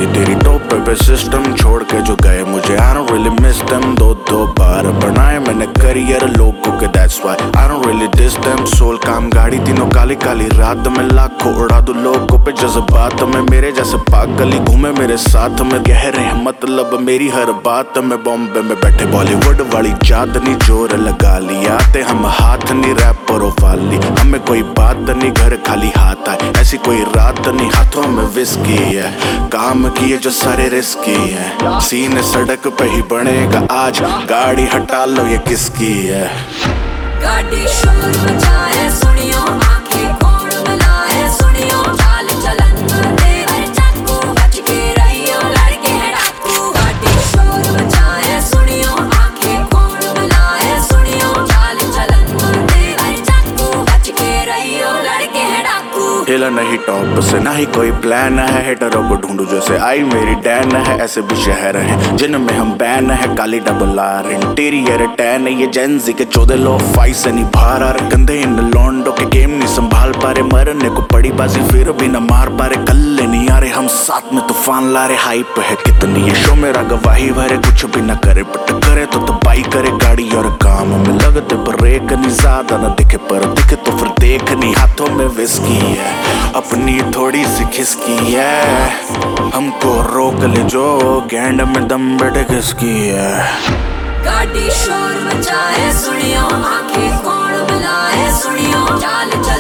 थी तेरी टोपे पे सिस्टम छोड़ के जो गए मुझे I don't really miss them। दो बार बनाए मैंने करियर लोगों के that's why I don't really diss them। सोल काम गाड़ी तीनों काली काली रात में लाखों उड़ा दूं लोगों पे जज्बात में मेरे जैसे पागल ही घूमे मेरे साथ में गहरे हैं मतलब मेरी हर बात में। बॉम्बे में बैठे बॉलीवुड वाली चांदनी जोर लगा लिया आते हम हाथ नहीं रैपर वाली हमें कोई बात नहीं घर खाली हाथ आए ऐसी कोई रात नहीं हाथों में विस्की है काम किए जो सारे रिस्की है सीने सड़क पे ही बनेगा आज गाड़ी हटा लो ये किसकी है। गाड़ी शोर मचाए सुनियो आंखें खोल मिलाए सुनियो चाल चलन दे हर चाकू बच के रहियो लड़के हैं डाकू। गाड़ी शोर मचाए सुनियो आंखें खोल मिलाए सुनियो चाल चलन दे हर चाकू बच के रहियो लड़के हैं डाकू। हिला नहीं टॉप से ना ही कोई प्लान है हेटरों को ढूंढू जैसे आई मेरी डैन है ऐसे भी शहर हैं जिनमें हम बैन है काली डबल आर इंटीरियर टैन ये जेंजी के 14 लो फाइट से नहीं बाहर आ रहे गंदे इन लॉन्डो के गेम नहीं संभाल पा रहे मरने को पड़ी बाजी फिर भी न मार पा रहे कल्ले नहीं आ रहे हम साथ में तूफान ला रहे हाइप है कितनी ये शो मेरा गवाही भरे कुछ भी न करे बट करे तो तबाही करे गाड़ी और काम में लगते ब्रेक नहीं ज्यादा न दिखे पर दिखे तो फिर देख नहीं हाथों में विस्की है अपनी थोड़ी सी खिसकी है हमको रोक ले जो गैंड में दम बैठे किसकी है। गाड़ी शोर मचाए सुनियो आंखें खोल मिलाए सुनियो चाल